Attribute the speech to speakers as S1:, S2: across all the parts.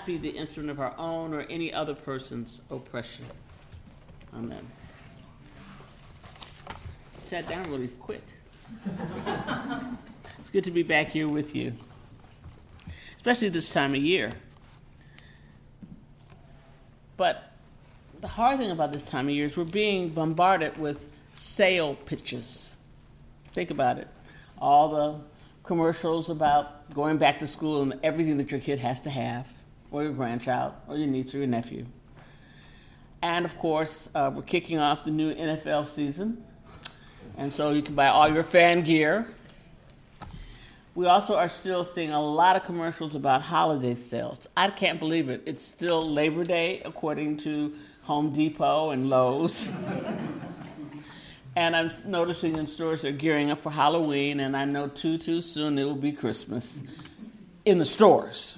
S1: not be the instrument of our own or any other person's oppression. Amen. Sat down really quick. It's good to be back here with you, especially this time of year. But the hard thing about this time of year is we're being bombarded with sale pitches. Think about it. All the commercials about going back to school and everything that your kid has to have, or your grandchild, or your niece, or your nephew. And, of course, we're kicking off the new NFL season, and so you can buy all your fan gear. We also are still seeing a lot of commercials about holiday sales. I can't believe it. It's still Labor Day, according to Home Depot and Lowe's. And I'm noticing in stores they're gearing up for Halloween, and I know too soon it will be Christmas in the stores.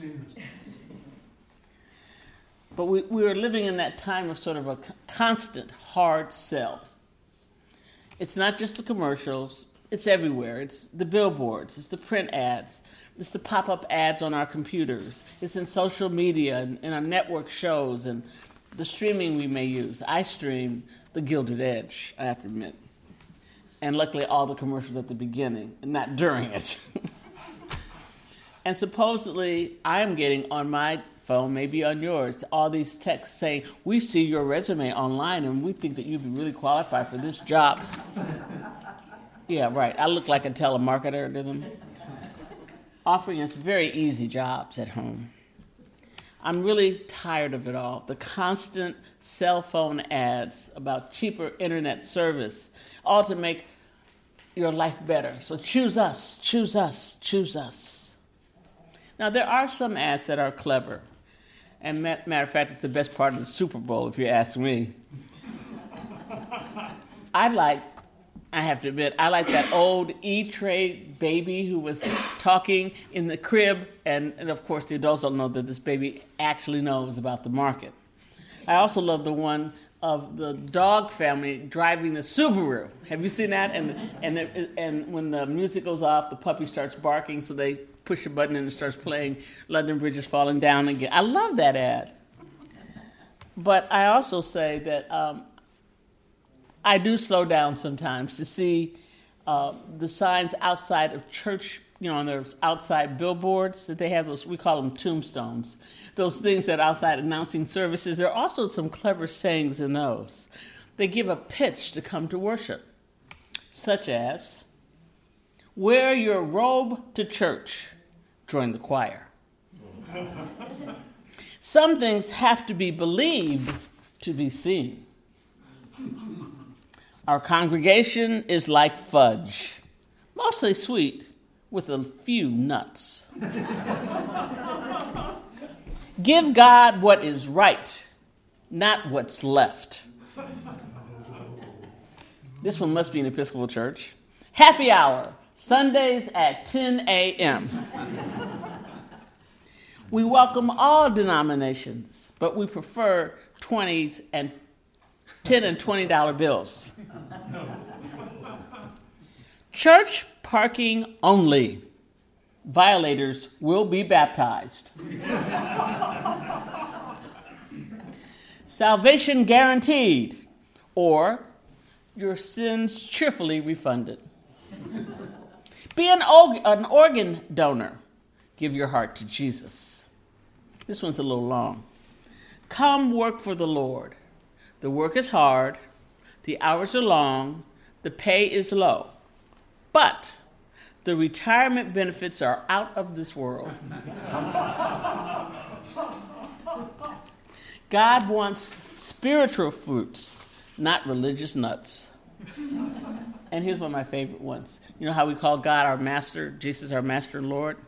S1: But we are living in that time of sort of a constant hard sell. It's not just the commercials. It's everywhere. It's the billboards. It's the print ads. It's the pop-up ads on our computers. It's in social media and in our network shows and the streaming we may use. I stream The Gilded Edge, I have to admit. And luckily all the commercials at the beginning and not during it. And supposedly I am getting on my phone, maybe on yours, all these texts saying, we see your resume online and we think that you'd be really qualified for this job. Yeah, right. I look like a telemarketer to them. Offering us very easy jobs at home. I'm really tired of it all. The constant cell phone ads about cheaper internet service, all to make your life better. So choose us, choose us, choose us. Now, there are some ads that are clever. And matter of fact, it's the best part of the Super Bowl, if you ask me. I have to admit, I like that old E-Trade baby who was talking in the crib, and of course the adults don't know that this baby actually knows about the market. I also love the one of the dog family driving the Subaru. Have you seen that? And when the music goes off, the puppy starts barking, so they push a button and it starts playing London Bridge is Falling Down again. I love that ad. But I also say that I do slow down sometimes to see the signs outside of church, on those outside billboards that they have, those, we call them tombstones, those things that are outside announcing services. There are also some clever sayings in those. They give a pitch to come to worship, such as, wear your robe to church, join the choir. Some things have to be believed to be seen. Our congregation is like fudge, mostly sweet with a few nuts. Give God what is right, not what's left. This one must be an Episcopal church. Happy hour, Sundays at 10 a.m. We welcome all denominations, but we prefer 20s and $10 and $20 bills. Church parking only. Violators will be baptized. Salvation guaranteed, or your sins cheerfully refunded. Be an organ donor. Give your heart to Jesus. This one's a little long. Come work for the Lord. The work is hard, the hours are long, the pay is low, but the retirement benefits are out of this world. God wants spiritual fruits, not religious nuts. And here's one of my favorite ones. You know how we call God our master, Jesus our master and Lord?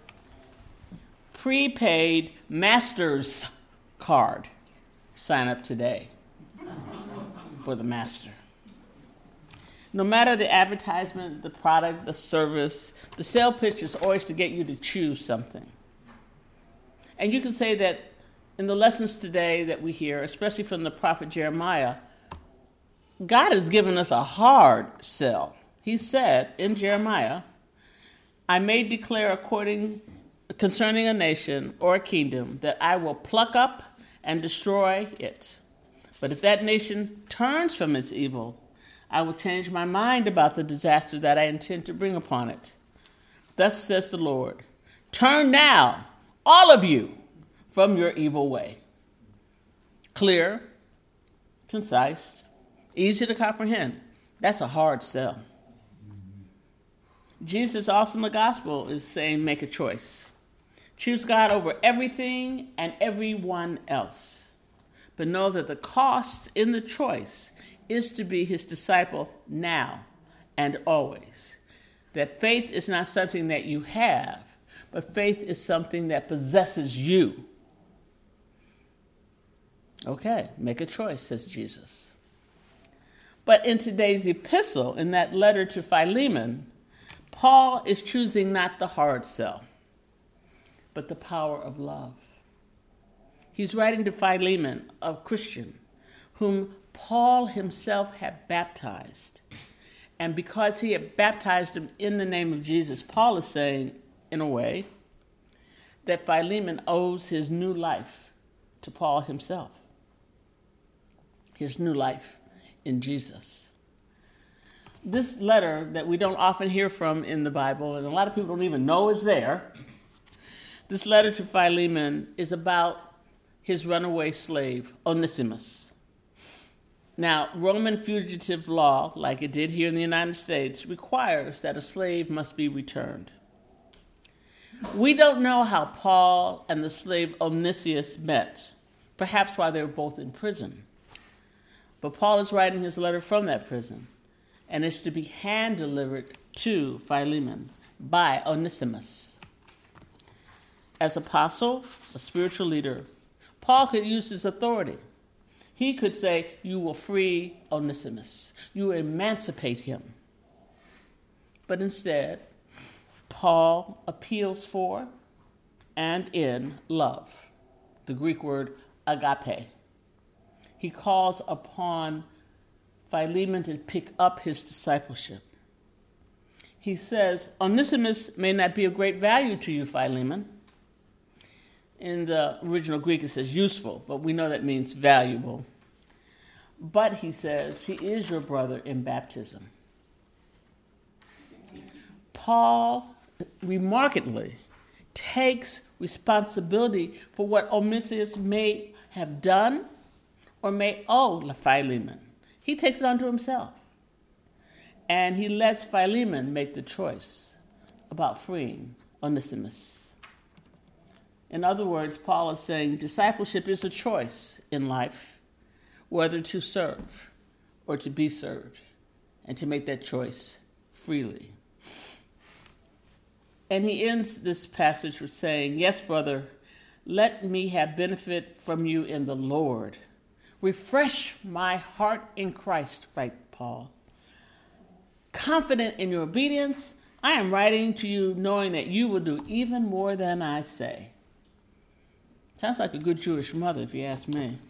S1: Prepaid master's card. Sign up today for the master. No matter the advertisement, the product, the service, the sale pitch is always to get you to choose something. And you can say that in the lessons today that we hear, especially from the prophet Jeremiah, God has given us a hard sell. He said in Jeremiah, I may declare according concerning a nation or a kingdom that I will pluck up and destroy it. But if that nation turns from its evil, I will change my mind about the disaster that I intend to bring upon it. Thus says the Lord, turn now, all of you, from your evil way. Clear, concise, easy to comprehend. That's a hard sell. Jesus also in the gospel is saying make a choice. Choose God over everything and everyone else. But know that the cost in the choice is to be his disciple now and always. That faith is not something that you have, but faith is something that possesses you. Okay, make a choice, says Jesus. But in today's epistle, in that letter to Philemon, Paul is choosing not the hard sell, but the power of love. He's writing to Philemon, a Christian, whom Paul himself had baptized. And because he had baptized him in the name of Jesus, Paul is saying, in a way, that Philemon owes his new life to Paul himself. His new life in Jesus. This letter that we don't often hear from in the Bible, and a lot of people don't even know is there, this letter to Philemon is about his runaway slave, Onesimus. Now, Roman fugitive law, like it did here in the United States, requires that a slave must be returned. We don't know how Paul and the slave Onesimus met, perhaps while they were both in prison. But Paul is writing his letter from that prison, and it's to be hand-delivered to Philemon by Onesimus. As apostle, a spiritual leader, Paul could use his authority. He could say, you will free Onesimus. You will emancipate him. But instead, Paul appeals for and in love, the Greek word agape. He calls upon Philemon to pick up his discipleship. He says, Onesimus may not be of great value to you, Philemon. In the original Greek, it says useful, but we know that means valuable. But he says, he is your brother in baptism. Paul, remarkably, takes responsibility for what Onesimus may have done or may owe Philemon. He takes it onto himself. And he lets Philemon make the choice about freeing Onesimus. In other words, Paul is saying discipleship is a choice in life, whether to serve or to be served, and to make that choice freely. And he ends this passage with saying, yes, brother, let me have benefit from you in the Lord. Refresh my heart in Christ, writes Paul. Confident in your obedience, I am writing to you knowing that you will do even more than I say. Sounds like a good Jewish mother, if you ask me.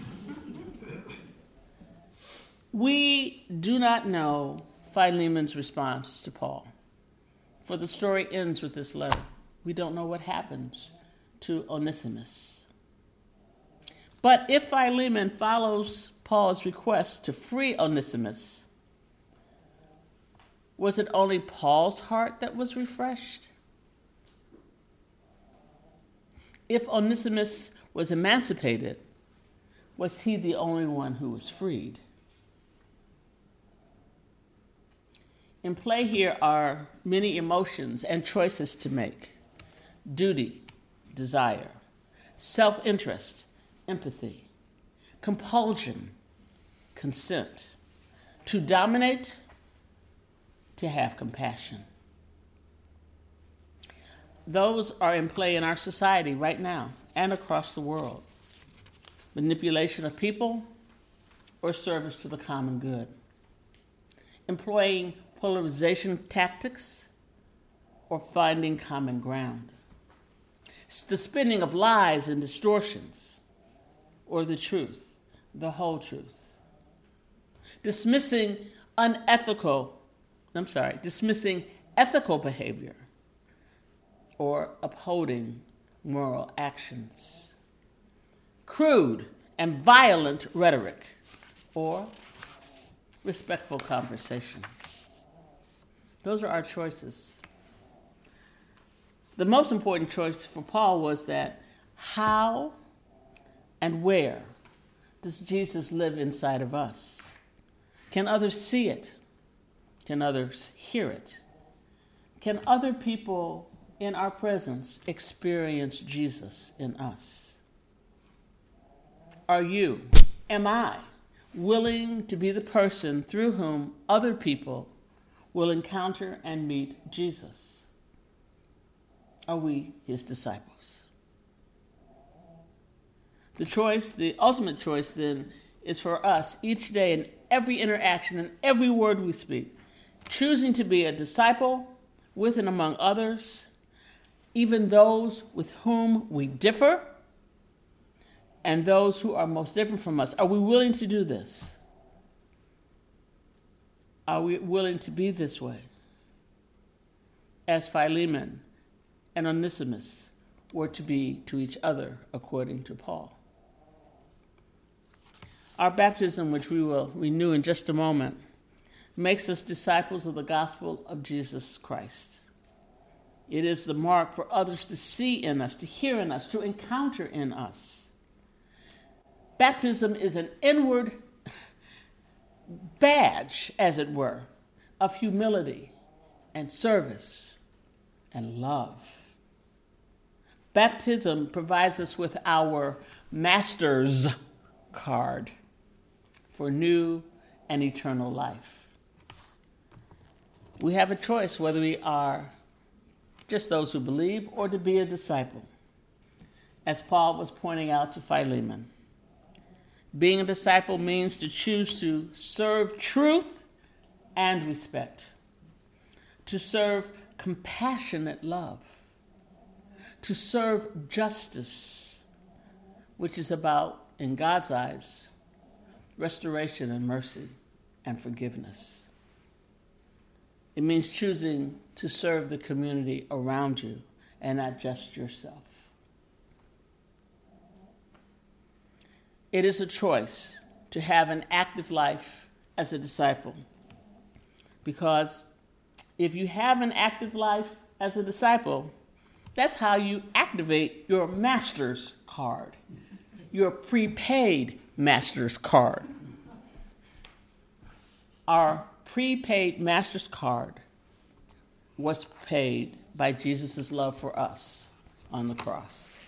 S1: We do not know Philemon's response to Paul, for the story ends with this letter. We don't know what happens to Onesimus. But if Philemon follows Paul's request to free Onesimus, was it only Paul's heart that was refreshed? If Onesimus was emancipated, was he the only one who was freed? In play here are many emotions and choices to make: duty, desire, self-interest, empathy, compulsion, consent, to dominate, to have compassion. Those are in play in our society right now and across the world. Manipulation of people or service to the common good. Employing polarization tactics or finding common ground. It's the spinning of lies and distortions or the truth, the whole truth. Dismissing ethical behavior or upholding moral actions. Crude and violent rhetoric, or respectful conversation. Those are our choices. The most important choice for Paul was that how and where does Jesus live inside of us? Can others see it? Can others hear it? Can other people in our presence experience Jesus in us? Am I willing to be the person through whom other people will encounter and meet Jesus? Are we his disciples? The ultimate choice then is for us each day in every interaction and every word we speak, choosing to be a disciple with and among others, even those with whom we differ and those who are most different from us. Are we willing to do this? Are we willing to be this way? As Philemon and Onesimus were to be to each other, according to Paul. Our baptism, which we will renew in just a moment, makes us disciples of the gospel of Jesus Christ. It is the mark for others to see in us, to hear in us, to encounter in us. Baptism is an inward badge, as it were, of humility and service and love. Baptism provides us with our master's card for new and eternal life. We have a choice whether we are just those who believe or to be a disciple, as Paul was pointing out to Philemon. Being a disciple means to choose to serve truth and respect, to serve compassionate love, to serve justice, which is about, in God's eyes, restoration and mercy and forgiveness. It means choosing to serve the community around you and not just yourself. It is a choice to have an active life as a disciple, because if you have an active life as a disciple, that's how you activate your master's card, your prepaid master's card. Our prepaid master's card was paid by Jesus' love for us on the cross.